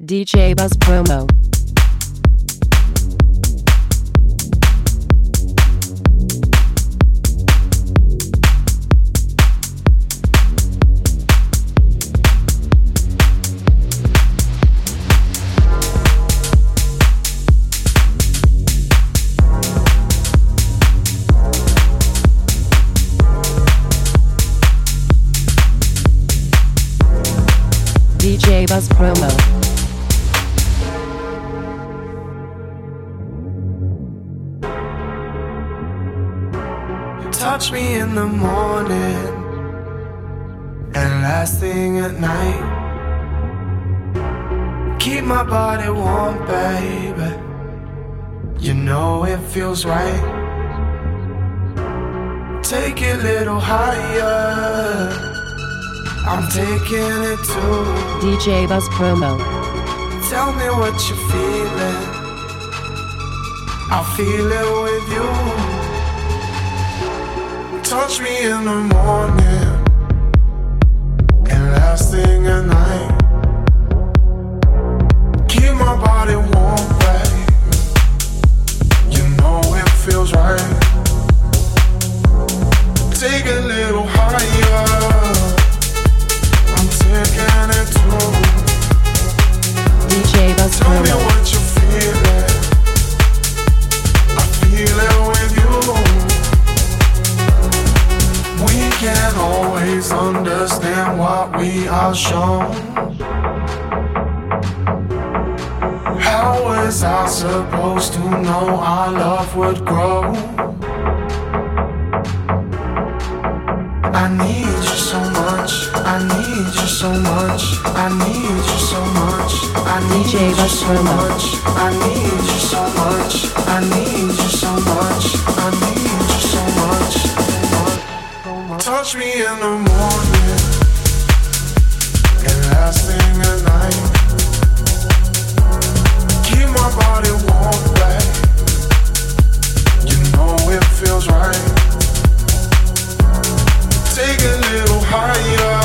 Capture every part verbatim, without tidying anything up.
D J Buzz Promo. D J Buzz Promo. Touch me in the morning and last thing at night. Keep my body warm, baby. You know it feels right. Take it a little higher. I'm taking it to D J Buzz Promo. Tell me what you're feeling. I'll feel it with you. Touch me in the morning and last thing at night. Keep my body warm, baby. You know it feels right. Take it a little higher. Taking it to D J Buzz Tell me Promo. what you're feeling. I feel it with you. We can't always understand what we are shown. How was I supposed to know our love would grow? I need you so much. I need you so much. I need you so much. I need D J you Buzz so Promo. much. I need you so much. I need you so much. I need you so much. Touch me in the morning and last thing at night. Keep my body warm, babe. You know it feels right. Take it a little higher.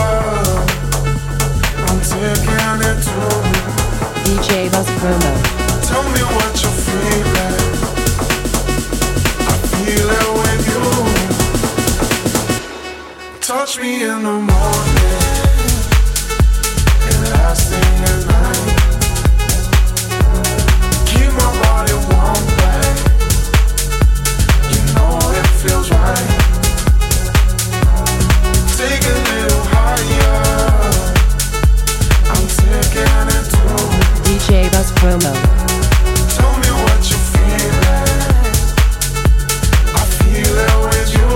I'm taking it to D J Buzz Promo. Tell me what you're feeling. I feel it with you. Touch me in the morning and last thing at night. Keep my body warm, babe. You know it feels right. Take it a little higher. I'm taking it to D J Buzz Promo. Tell me what you're feeling. I feel it with you.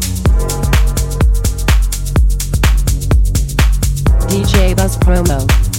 D J Buzz Promo.